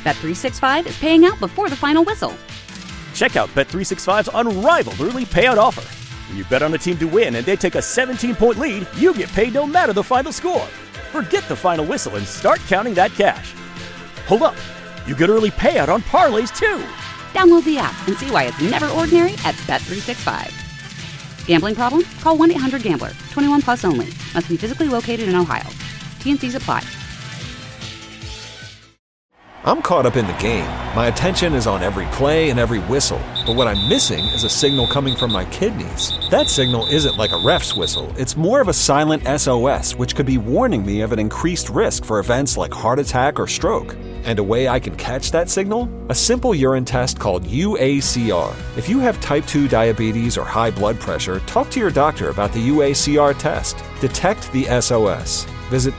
Bet365 is paying out before the final whistle. Check out Bet365's unrivaled early payout offer. When you bet on a team to win and they take a 17-point lead, you get paid no matter the final score. Forget the final whistle and start counting that cash. Hold up. You get early payout on parlays, too. Download the app and see why it's never ordinary at Bet365. Gambling problem? Call 1-800-GAMBLER. 21 plus only. Must be physically located in Ohio. T&Cs apply. I'm caught up in the game. My attention is on every play and every whistle. But what I'm missing is a signal coming from my kidneys. That signal isn't like a ref's whistle. It's more of a silent SOS, which could be warning me of an increased risk for events like heart attack or stroke. And a way I can catch that signal? A simple urine test called UACR. If you have type 2 diabetes or high blood pressure, talk to your doctor about the UACR test. Detect the SOS. Visit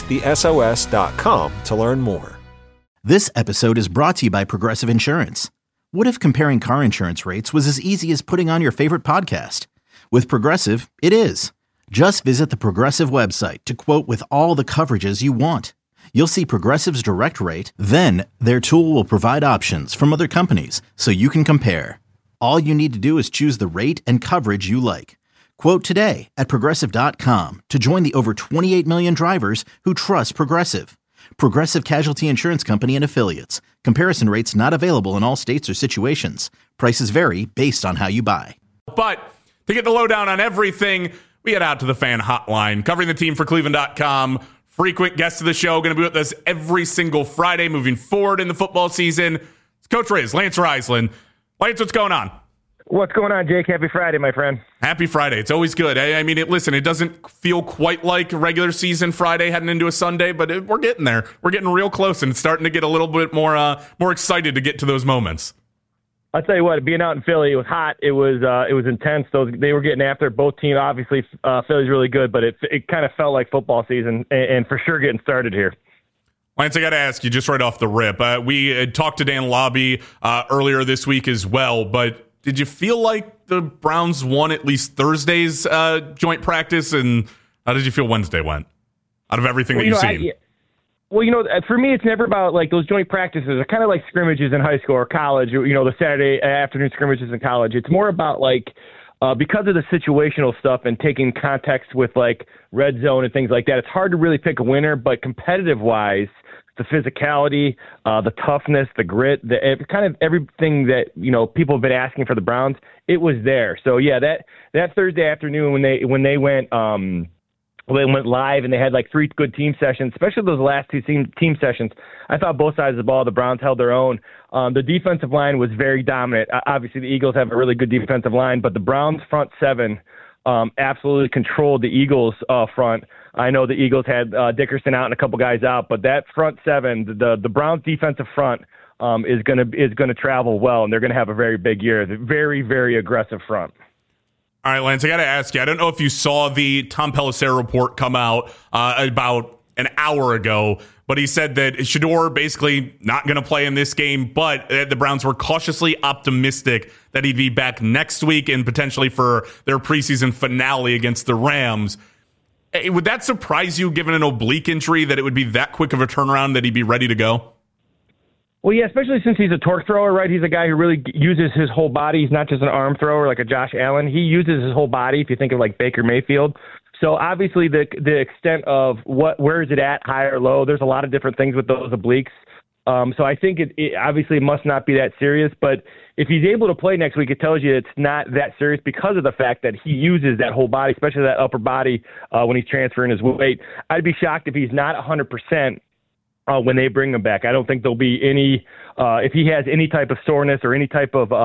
detectthesos.com to learn more. This episode is brought to you by Progressive Insurance. What if comparing car insurance rates was as easy as putting on your favorite podcast? With Progressive, it is. Just visit the Progressive website to quote with all the coverages you want. You'll see Progressive's direct rate, then their tool will provide options from other companies so you can compare. All you need to do is choose the rate and coverage you like. Quote today at Progressive.com to join the over 28 million drivers who trust Progressive. Progressive Casualty Insurance Company and Affiliates. Comparison rates not available in all states or situations. Prices vary based on how you buy. But to get the lowdown on everything, we head out to the fan hotline, covering the team for Cleveland.com. Frequent guest of the show, going to be with us every single Friday moving forward in the football season. It's Coach Riz, Lance Reisland. Lance, what's going on? What's going on, Jake? Happy Friday, my friend. Happy Friday. It's always good. I mean, listen, it doesn't feel quite like regular season Friday heading into a Sunday, but we're getting there. We're getting real close, and it's starting to get a little bit more excited to get to those moments. I'll tell you what, being out in Philly, it was hot. It was intense. They were getting after it. Both teams. Obviously, Philly's really good, but it kind of felt like football season, and for sure getting started here. Lance, I got to ask you just right off the rip. We had talked to Dan Lobby earlier this week as well, but did you feel like the Browns won at least Thursday's joint practice, and how did you feel Wednesday went out of everything that you've seen? Well, for me, it's never about like those joint practices. They're kind of like scrimmages in high school or college, the Saturday afternoon scrimmages in college. It's more about like because of the situational stuff and taking context with like red zone and things like that, it's hard to really pick a winner, but competitive-wise, the physicality, the toughness, the grit, kind of everything that, people have been asking for the Browns, it was there. So, yeah, that Thursday afternoon when they went live and they had like 3 good team sessions, especially those last 2 team sessions, I thought both sides of the ball, the Browns held their own. The defensive line was very dominant. Obviously, the Eagles have a really good defensive line, but the Browns front 7 absolutely controlled the Eagles front. I know the Eagles had Dickerson out and a couple guys out, but that front 7, the Browns defensive front is gonna travel well, and they're gonna have a very big year. Very, very aggressive front. All right, Lance, I got to ask you, I don't know if you saw the Tom Pelissero report come out about an hour ago, but he said that Shedeur basically not going to play in this game, but the Browns were cautiously optimistic that he'd be back next week and potentially for their preseason finale against the Rams. Would that surprise you, given an oblique injury, that it would be that quick of a turnaround that he'd be ready to go? Well, yeah, especially since he's a torque thrower, right? He's a guy who really uses his whole body. He's not just an arm thrower like a Josh Allen. He uses his whole body, if you think of like Baker Mayfield. So obviously the extent of where is it at, high or low, there's a lot of different things with those obliques. So I think it obviously must not be that serious. But if he's able to play next week, it tells you it's not that serious because of the fact that he uses that whole body, especially that upper body when he's transferring his weight. I'd be shocked if he's not 100%. When they bring him back. I don't think there'll be any, if he has any type of soreness or any type of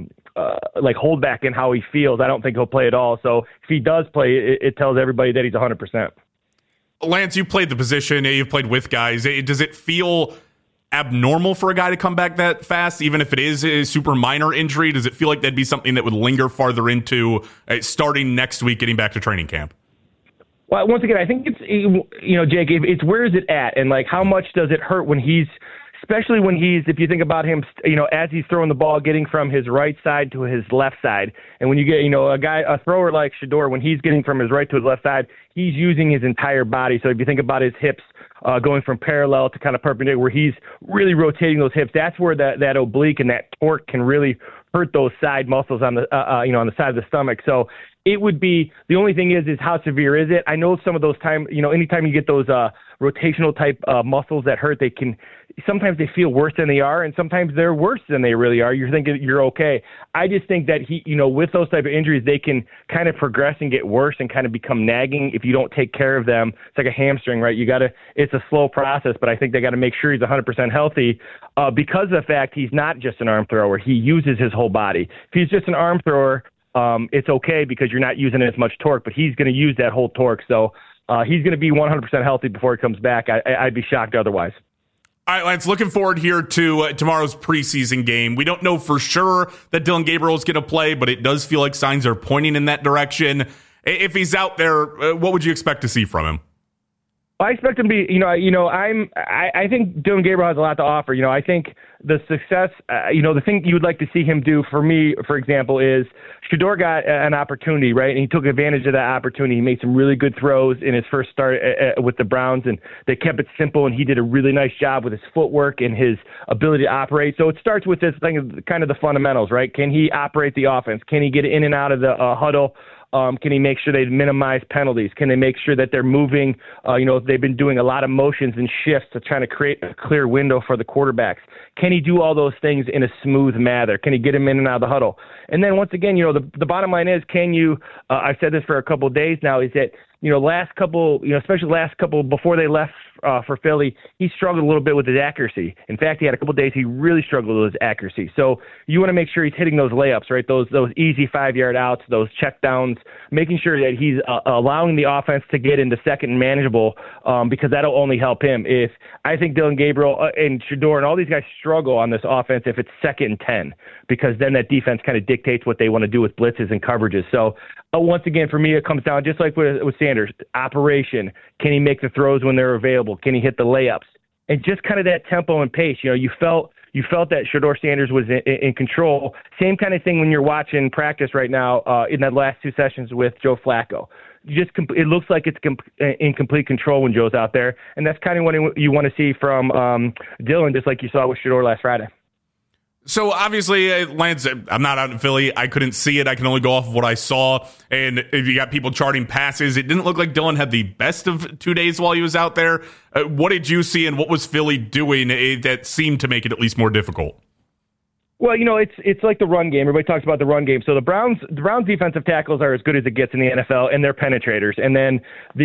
like holdback in how he feels, I don't think he'll play at all. So if he does play, it tells everybody that he's 100%. Lance, you played the position, you've played with guys. Does it feel abnormal for a guy to come back that fast, even if it is a super minor injury? Does it feel like that'd be something that would linger farther into starting next week, getting back to training camp? Well, once again, I think it's, Jake, it's where is it at? And like, how much does it hurt when especially when if you think about him, as he's throwing the ball, getting from his right side to his left side. And when you get, a thrower like Shedeur, when he's getting from his right to his left side, he's using his entire body. So if you think about his hips going from parallel to kind of perpendicular, where he's really rotating those hips. That's where that oblique and that torque can really hurt those side muscles on the on the side of the stomach. So it would be, the only thing is how severe is it? I know some of those anytime you get those rotational type muscles that hurt, sometimes they feel worse than they are, and sometimes they're worse than they really are. You're thinking you're okay. I just think that with those type of injuries, they can kind of progress and get worse and kind of become nagging if you don't take care of them. It's like a hamstring, right? It's a slow process, but I think they got to make sure he's 100% healthy because of the fact he's not just an arm thrower. He uses his whole body. If he's just an arm thrower, it's okay because you're not using as much torque, but he's going to use that whole torque. So he's going to be 100% healthy before he comes back. I'd be shocked otherwise. All right, Lance, looking forward here to tomorrow's preseason game. We don't know for sure that Dillon Gabriel is going to play, but it does feel like signs are pointing in that direction. If he's out there, what would you expect to see from him? I expect him to be, I think Dillon Gabriel has a lot to offer. I think the success, the thing you would like to see him do for me, for example, is Shedeur got an opportunity, right? And he took advantage of that opportunity. He made some really good throws in his first start with the Browns, and they kept it simple, and he did a really nice job with his footwork and his ability to operate. So it starts with this thing, kind of the fundamentals, right? Can he operate the offense? Can he get in and out of the huddle? Can he make sure they minimize penalties? Can they make sure that they're moving? They've been doing a lot of motions and shifts to try to create a clear window for the quarterbacks. Can he do all those things in a smooth manner? Can he get him in and out of the huddle? And then once again, the bottom line is, can you? I've said this for a couple of days now. Is that last couple, especially last couple before they left for Philly, he struggled a little bit with his accuracy. In fact, he had a couple of days he really struggled with his accuracy. So you want to make sure he's hitting those layups, right? Those easy 5-yard outs, those check downs, making sure that he's allowing the offense to get into second and manageable, because that'll only help him. If I think Dillon Gabriel and Shedeur and all these guys struggle on this offense if it's 2nd and 10, because then that defense kind of dictates what they want to do with blitzes and coverages. So once again, for me, it comes down just like with Sanders, operation. Can he make the throws when they're available? Can he hit the layups? And just kind of that tempo and pace. You felt that Shedeur Sanders was in control. Same kind of thing when you're watching practice right now in the last 2 sessions with Joe Flacco. It looks like it's in complete control when Joe's out there, and that's kind of what you want to see from Dillon, just like you saw with Shedeur last Friday. So obviously, Lance, I'm not out in Philly. I couldn't see it. I can only go off of what I saw. And if you got people charting passes, it didn't look like Dillon had the best of 2 days while he was out there. What did you see, and what was Philly doing that seemed to make it at least more difficult? Well, it's like the run game. Everybody talks about the run game. So the Browns defensive tackles are as good as it gets in the NFL, and they're penetrators. And then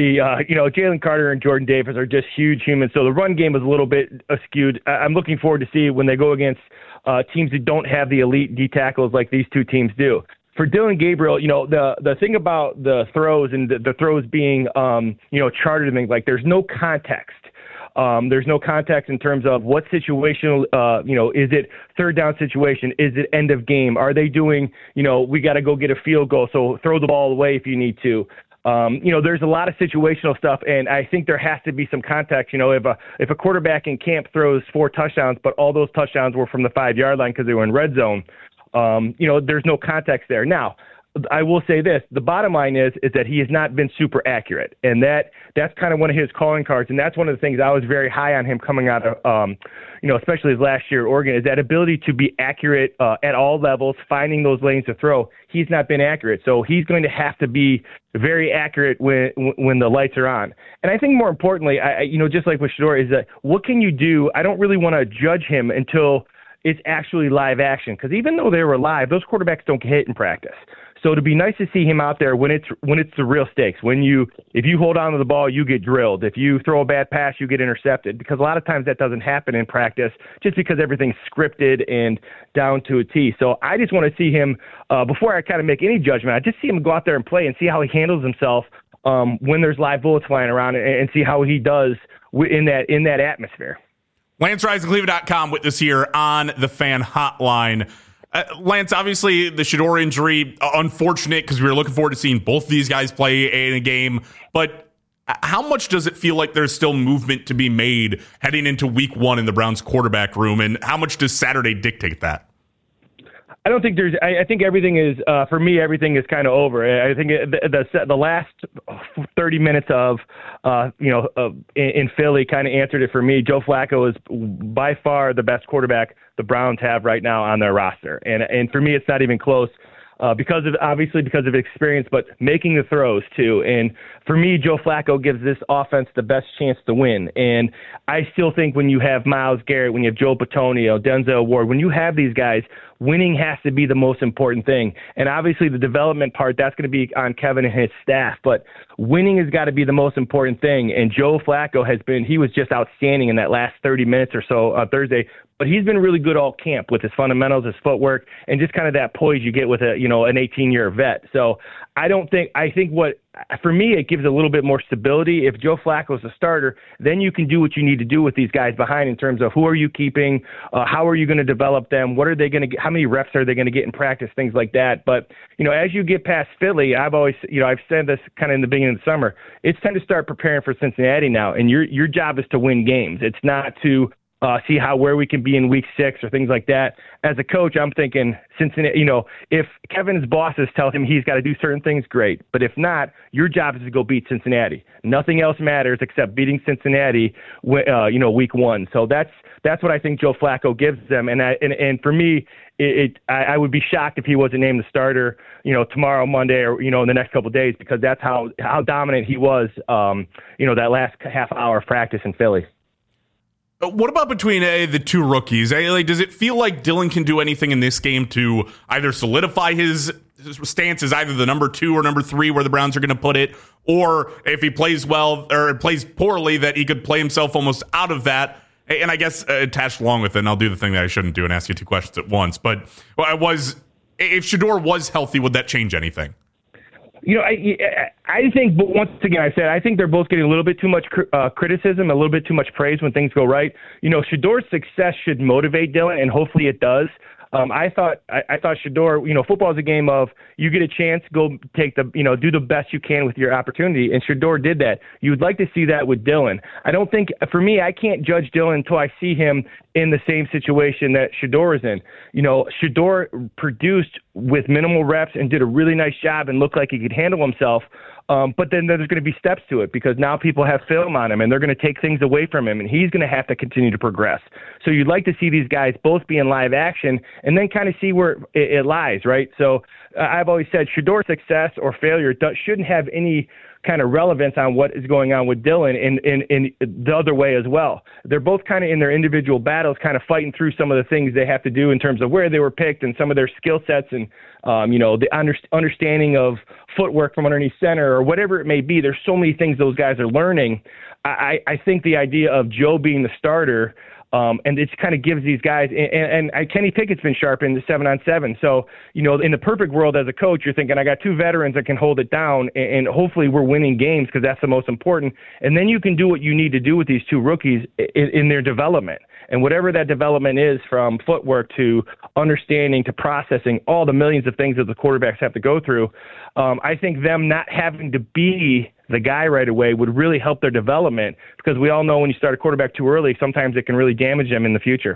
Jalen Carter and Jordan Davis are just huge humans. So the run game is a little bit skewed. I'm looking forward to see when they go against teams that don't have the elite D tackles like these two teams do. For Dillon Gabriel, the thing about the throws and the throws being charted and things, like there's no context. There's no context in terms of what situational, is it third down situation? Is it end of game? Are they doing, we got to go get a field goal, so throw the ball away if you need to. There's a lot of situational stuff, and I think there has to be some context. If a quarterback in camp throws 4 touchdowns, but all those touchdowns were from the 5-yard line because they were in red zone, there's no context there. Now, I will say this: the bottom line is that he has not been super accurate, and that's kind of one of his calling cards, and that's one of the things I was very high on him coming out of, especially his last year at Oregon, is that ability to be accurate at all levels, finding those lanes to throw. He's not been accurate, so he's going to have to be very accurate when the lights are on. And I think more importantly, just like with Shedeur, is that what can you do? I don't really want to judge him until it's actually live action, because even though they were live, those quarterbacks don't get hit in practice. So it'd be nice to see him out there when it's the real stakes. If you hold on to the ball, you get drilled. If you throw a bad pass, you get intercepted. Because a lot of times that doesn't happen in practice, just because everything's scripted and down to a T. So I just want to see him before I kind of make any judgment. I just see him go out there and play and see how he handles himself when there's live bullets flying around, and see how he does in that atmosphere. Lance Rise of Cleveland.com with us here on the Fan Hotline. Lance, obviously the Shedeur injury, unfortunate, because we were looking forward to seeing both of these guys play in a game. But how much does it feel like there's still movement to be made heading into week 1 in the Browns quarterback room? And how much does Saturday dictate that? I don't think there's. I think everything is for me. Everything is kind of over. I think the last 30 minutes of in Philly kind of answered it for me. Joe Flacco is by far the best quarterback the Browns have right now on their roster, and for me, it's not even close. Because of experience, but making the throws too. And for me, Joe Flacco gives this offense the best chance to win. And I still think when you have Myles Garrett, when you have Joe Bitonio, Denzel Ward, when you have these guys, winning has to be the most important thing. And obviously the development part, that's going to be on Kevin and his staff. But winning has got to be the most important thing. And Joe Flacco he was just outstanding in that last 30 minutes or so on Thursday. But he's been really good all camp with his fundamentals, his footwork, and just kind of that poise you get with an 18-year vet. So I think for me, it gives a little bit more stability. If Joe Flacco is a starter, then you can do what you need to do with these guys behind in terms of who are you keeping, how are you going to develop them, what are they going to get, how many reps are they going to get in practice, things like that. But, as you get past Philly, I've said this kind of in the beginning of the summer, it's time to start preparing for Cincinnati now. And your job is to win games. It's not to see where we can be in week 6 or things like that. As a coach, I'm thinking Cincinnati, if Kevin's bosses tell him he's got to do certain things, great. But if not, your job is to go beat Cincinnati. Nothing else matters except beating Cincinnati, week 1. So that's what I think Joe Flacco gives them. And for me, I would be shocked if he wasn't named the starter, tomorrow, Monday, or, in the next couple of days, because that's how dominant he was, that last half hour of practice in Philly. What about between the two rookies? Does it feel like Dillon can do anything in this game to either solidify his stance as either the number 2 or number 3 where the Browns are going to put it, or if he plays well or plays poorly, that he could play himself almost out of that? And I guess attached along with it, and I'll do the thing that I shouldn't do and ask you 2 questions at once, but if Shedeur was healthy, would that change anything? I think, but once again, I think they're both getting a little bit too much criticism, a little bit too much praise when things go right. Shedeur's success should motivate Dillon, and hopefully it does. I thought Shedeur, football is a game of you get a chance, go take do the best you can with your opportunity, and Shedeur did that. You would like to see that with Dillon. I don't think, for me, I can't judge Dillon until I see him in the same situation that Shedeur is in. Shedeur produced with minimal reps and did a really nice job and looked like he could handle himself. But then there's going to be steps to it because now people have film on him and they're going to take things away from him and he's going to have to continue to progress. So you'd like to see these guys both be in live action and then kind of see where it lies, right? So I've always said Shedeur's success or failure shouldn't have any kind of relevance on what is going on with Dillon in the other way as well. They're both kind of in their individual battles, kind of fighting through some of the things they have to do in terms of where they were picked and some of their skill sets and, the understanding of footwork from underneath center or whatever it may be. There's so many things those guys are learning. I think the idea of Joe being the starter and it kind of gives these guys, and Kenny Pickett's been sharp in the 7-on-7. So, in the perfect world as a coach, you're thinking, I got 2 veterans that can hold it down, and hopefully we're winning games because that's the most important. And then you can do what you need to do with these 2 rookies in their development. And whatever that development is, from footwork to understanding to processing, all the millions of things that the quarterbacks have to go through, I think them not having to be the guy right away would really help their development because we all know when you start a quarterback too early, sometimes it can really damage them in the future.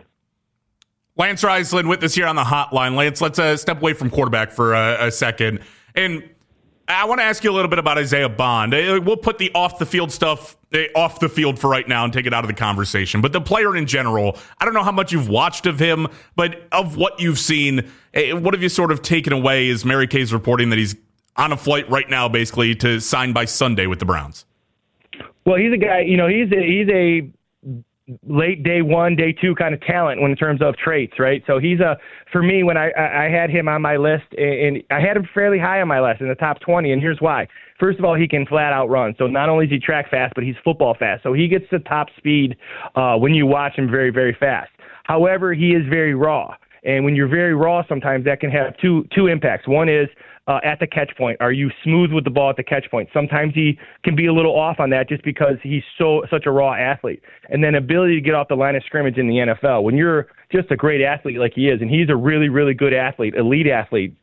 Lance Reisland with us here on the hotline. Lance, let's step away from quarterback for a second. And I want to ask you a little bit about Isaiah Bond. We'll put the off-the-field stuff off the field for right now and take it out of the conversation. But the player in general, I don't know how much you've watched of him, but of what you've seen, what have you sort of taken away as Mary Kay's reporting that he's on a flight right now, basically, to sign by Sunday with the Browns? Well, he's a guy, he's a late day 1, day 2 kind of talent in terms of traits, right? So for me, when I had him on my list, and I had him fairly high on my list in the top 20, and here's why. First of all, he can flat out run. So not only is he track fast, but he's football fast. So he gets the top speed when you watch him very, very fast. However, he is very raw. And when you're very raw, sometimes that can have two impacts. One is at the catch point. Are you smooth with the ball at the catch point? Sometimes he can be a little off on that just because he's such a raw athlete. And then ability to get off the line of scrimmage in the NFL. When you're just a great athlete like he is, and he's a really, really good athlete, elite athlete.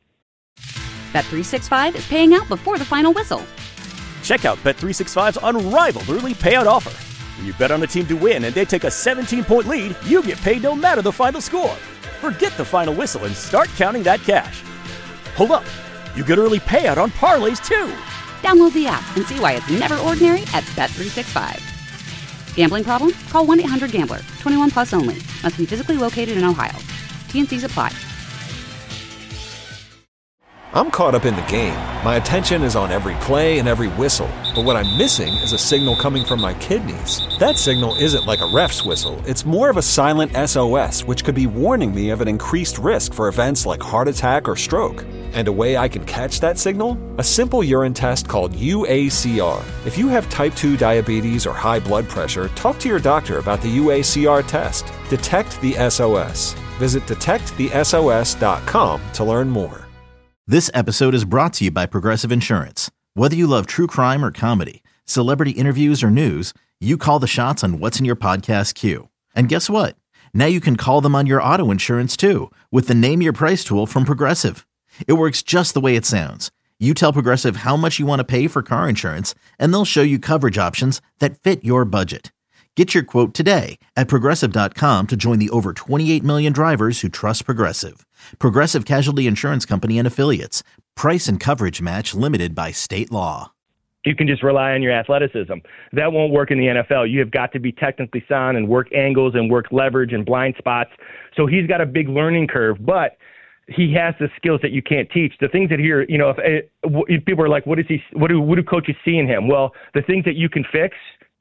Bet365 is paying out before the final whistle. Check out Bet365's unrivaled early payout offer. When you bet on a team to win and they take a 17-point lead, you get paid no matter the final score. Forget the final whistle and start counting that cash. Hold up. You get early payout on parlays, too. Download the app and see why it's never ordinary at Bet365. Gambling problem? Call 1-800-GAMBLER. 21 plus only. Must be physically located in Ohio. T&Cs apply. I'm caught up in the game. My attention is on every play and every whistle. But what I'm missing is a signal coming from my kidneys. That signal isn't like a ref's whistle. It's more of a silent SOS, which could be warning me of an increased risk for events like heart attack or stroke. And a way I can catch that signal? A simple urine test called UACR. If you have type 2 diabetes or high blood pressure, talk to your doctor about the UACR test. Detect the SOS. Visit detectthesos.com to learn more. This episode is brought to you by Progressive Insurance. Whether you love true crime or comedy, celebrity interviews or news, you call the shots on what's in your podcast queue. And guess what? Now you can call them on your auto insurance too with the Name Your Price tool from Progressive. It works just the way it sounds. You tell Progressive how much you want to pay for car insurance, and they'll show you coverage options that fit your budget. Get your quote today at Progressive.com to join the over 28 million drivers who trust Progressive. Progressive Casualty Insurance Company and Affiliates. Price and coverage match limited by state law. You can just rely on your athleticism. That won't work in the NFL. You have got to be technically sound and work angles and work leverage and blind spots. So he's got a big learning curve, but he has the skills that you can't teach. The things that here, if people are like, what do coaches see in him? Well, the things that you can fix,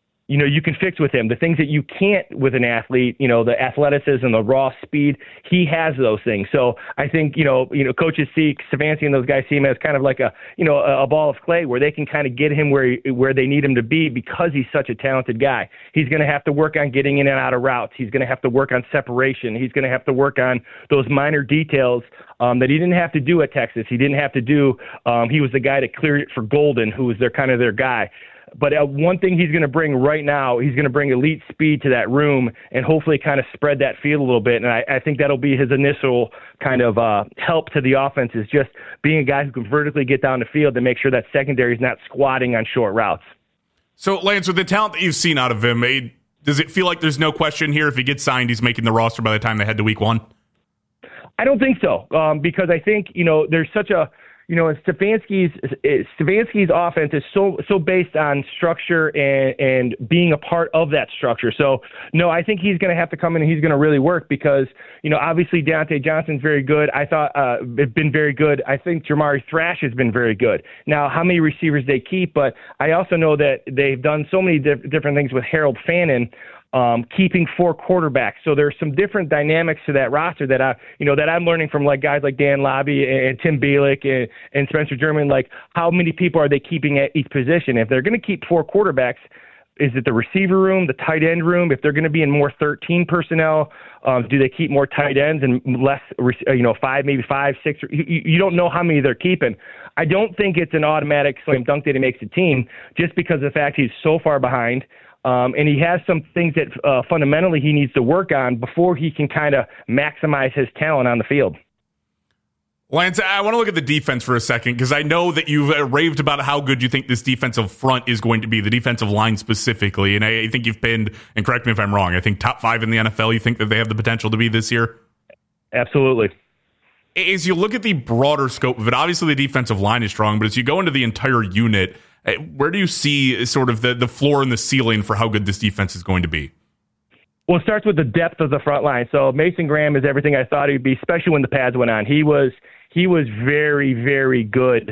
you can fix with him. The things that you can't with an athlete, the athleticism, the raw speed, he has those things. So I think, coaches see Stefanski and those guys see him as kind of like a ball of clay where they can kind of get him where they need him to be because he's such a talented guy. He's going to have to work on getting in and out of routes. He's going to have to work on separation. He's going to have to work on those minor details that he didn't have to do at Texas. He didn't have to do. He was the guy that cleared it for Golden, who was their guy. But one thing he's going to bring right now, he's going to bring elite speed to that room and hopefully kind of spread that field a little bit. And I think that'll be his initial kind of help to the offense, is just being a guy who can vertically get down the field and make sure that secondary is not squatting on short routes. So, Lance, with the talent that you've seen out of him, does it feel like there's no question here if he gets signed, he's making the roster by the time they head to week one? I don't think so, because I think, there's such a – Stefanski's offense is so based on structure and being a part of that structure. So, no, I think he's going to have to come in and he's going to really work because, obviously Deontay Johnson's very good. I thought it's been very good. I think Jamari Thrash has been very good. Now, how many receivers they keep, but I also know that they've done so many different things with Harold Fannin, keeping 4 quarterbacks. So there's some different dynamics to that roster that I'm learning from like guys like Dan Labbe and Tim Bielik and Spencer German. Like, how many people are they keeping at each position? If they're going to keep 4 quarterbacks, is it the receiver room, the tight end room? If they're going to be in more 13 personnel, do they keep more tight ends and less, 5, maybe 5, 6? You don't know how many they're keeping. I don't think it's an automatic slam dunk that he makes the team just because of the fact he's so far behind. And he has some things that fundamentally he needs to work on before he can kind of maximize his talent on the field. Lance, I want to look at the defense for a second because I know that you've raved about how good you think this defensive front is going to be, the defensive line specifically. And I think you've pinned, and correct me if I'm wrong, I think top 5 in the NFL you think that they have the potential to be this year? Absolutely. As you look at the broader scope of it, obviously the defensive line is strong, but as you go into the entire unit, where do you see sort of the floor and the ceiling for how good this defense is going to be? Well, it starts with the depth of the front line. So Mason Graham is everything I thought he'd be, especially when the pads went on. He was very, very good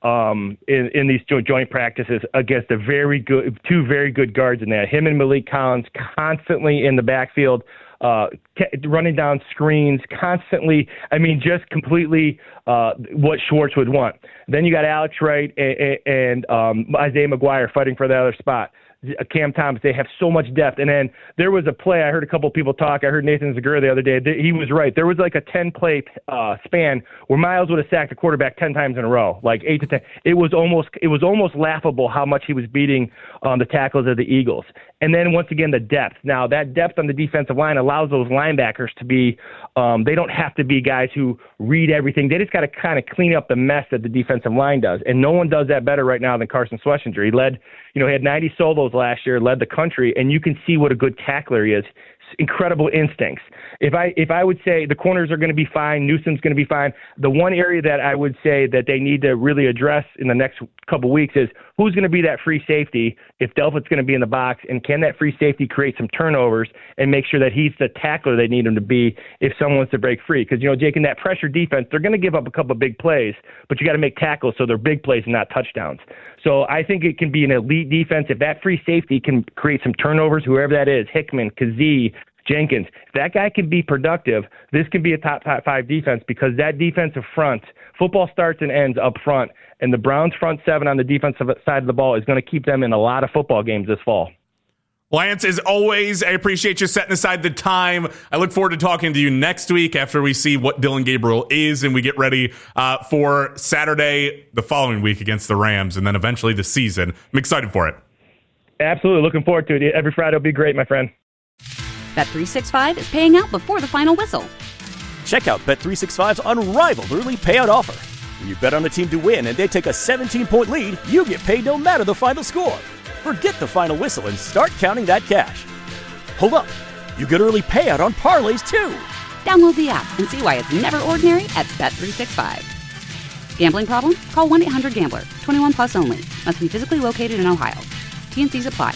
in these joint practices against two very good guards in that. Him and Malik Collins constantly in the backfield, running down screens constantly. I mean, just completely what Schwartz would want. Then you got Alex Wright and Isaiah McGuire fighting for the other spot. Cam Thomas, they have so much depth. And then there was a play, I heard a couple of people talk. I heard Nathan Zegura the other day. He was right. There was like a 10-play span where Miles would have sacked a quarterback 10 times in a row, like 8 to 10. It was almost laughable how much he was beating the tackles of the Eagles. And then once again, the depth. Now, that depth on the defensive line allows those linebackers to be they don't have to be guys who read everything. They just got to kind of clean up the mess that the defensive line does. And no one does that better right now than Carson Schlesinger. He had 90 solos last year, led the country, and you can see what a good tackler he is. incredible instincts. If I would say the corners are going to be fine, Newsom's going to be fine, the one area that I would say that they need to really address in the next couple of weeks is who's going to be that free safety if Delpit's going to be in the box, and can that free safety create some turnovers and make sure that he's the tackler they need him to be if someone's to break free? Because, Jake, in that pressure defense, they're going to give up a couple of big plays, but you got to make tackles so they're big plays and not touchdowns. So I think it can be an elite defense. If that free safety can create some turnovers, whoever that is, Hickman, Kazee, Jenkins, if that guy can be productive, this can be a top 5 defense, because that defensive front, football starts and ends up front, and the Browns front 7 on the defensive side of the ball is going to keep them in a lot of football games this fall. Lance, as always, I appreciate you setting aside the time. I look forward to talking to you next week after we see what Dillon Gabriel is and we get ready for Saturday the following week against the Rams and then eventually the season. I'm excited for it. Absolutely. Looking forward to it. Every Friday will be great, my friend. Bet365 is paying out before the final whistle. Check out Bet365's unrivaled early payout offer. When you bet on a team to win and they take a 17-point lead, you get paid no matter the final score. Forget the final whistle and start counting that cash. Hold up. You get early payout on parlays, too. Download the app and see why it's never ordinary at Bet365. Gambling problem? Call 1-800-GAMBLER. 21 plus only. Must be physically located in Ohio. T&Cs apply.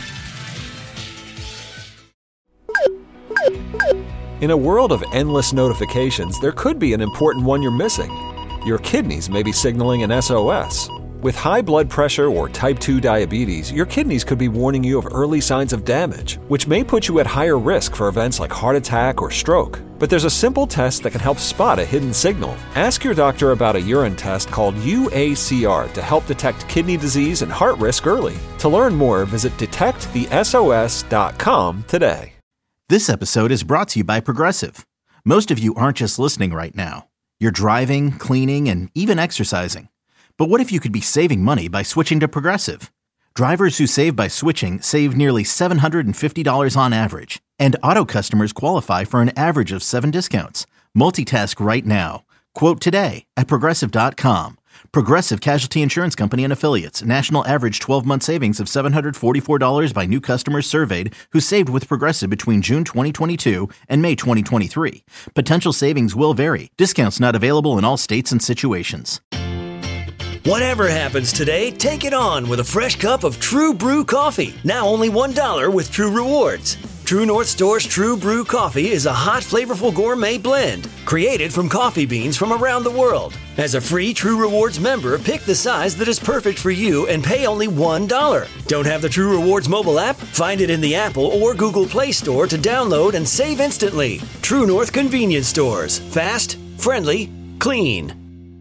In a world of endless notifications, there could be an important one you're missing. Your kidneys may be signaling an SOS. With high blood pressure or type 2 diabetes, your kidneys could be warning you of early signs of damage, which may put you at higher risk for events like heart attack or stroke. But there's a simple test that can help spot a hidden signal. Ask your doctor about a urine test called UACR to help detect kidney disease and heart risk early. To learn more, visit detectthesos.com today. This episode is brought to you by Progressive. Most of you aren't just listening right now. You're driving, cleaning, and even exercising. But what if you could be saving money by switching to Progressive? Drivers who save by switching save nearly $750 on average. And auto customers qualify for an average of 7 discounts. Multitask right now. Quote today at Progressive.com. Progressive Casualty Insurance Company and Affiliates. National average 12-month savings of $744 by new customers surveyed who saved with Progressive between June 2022 and May 2023. Potential savings will vary. Discounts not available in all states and situations. Whatever happens today, take it on with a fresh cup of True Brew coffee. Now only $1 with True Rewards. True North Store's True Brew coffee is a hot, flavorful gourmet blend created from coffee beans from around the world. As a free True Rewards member, pick the size that is perfect for you and pay only $1. Don't have the True Rewards mobile app? Find it in the Apple or Google Play Store to download and save instantly. True North Convenience Stores. Fast, friendly, clean.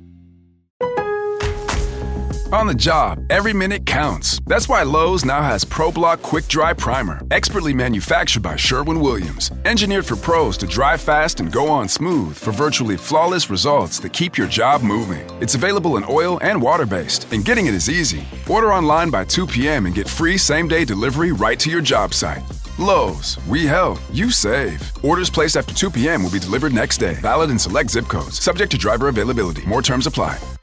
On the job, every minute counts. That's why Lowe's now has ProBlock Quick Dry Primer, expertly manufactured by Sherwin-Williams. Engineered for pros to dry fast and go on smooth for virtually flawless results that keep your job moving. It's available in oil and water-based, and getting it is easy. Order online by 2 p.m. and get free same-day delivery right to your job site. Lowe's, we help, you save. Orders placed after 2 p.m. will be delivered next day. Valid in select zip codes. Subject to driver availability. More terms apply.